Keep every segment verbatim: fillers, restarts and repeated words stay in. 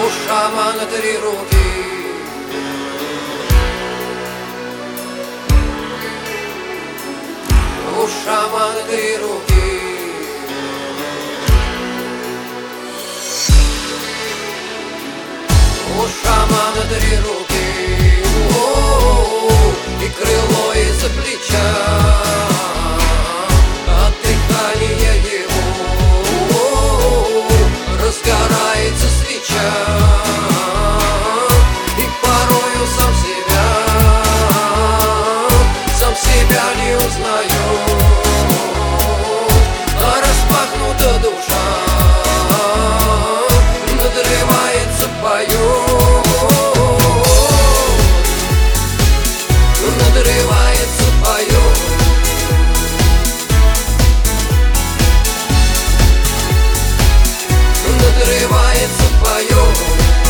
У шамана три руки. У шамана три руки. У шамана три руки. О-о-о, и крыло из-за плеча от дыхания его. О-о-о, разгорается свеча, и порою сам себя, сам себя не узнаю. А распахнута душа, надрывается, поет. Надрывается, поет. Надрывается, поет.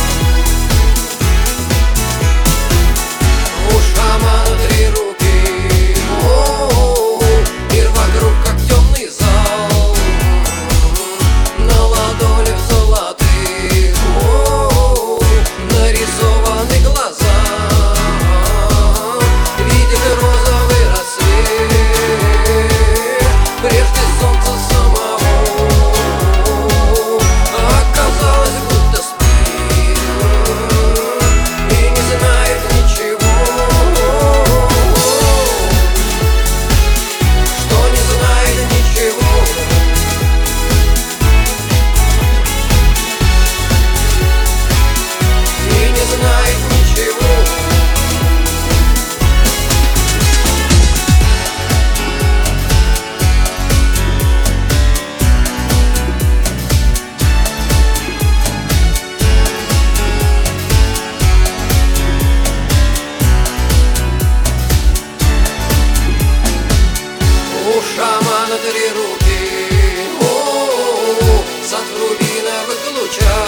У шамана три руки. О-о-о, мир вокруг как темный зал, на ладонях золотых. О-о-о, нарисованы глаза. Розовый рассвет, прежде солнца самого, оказалось, будто спит и не знает ничего, что не знает ничего. И не знает ничего. У шамана три руки. О-о-о, сад в рубиновых лучах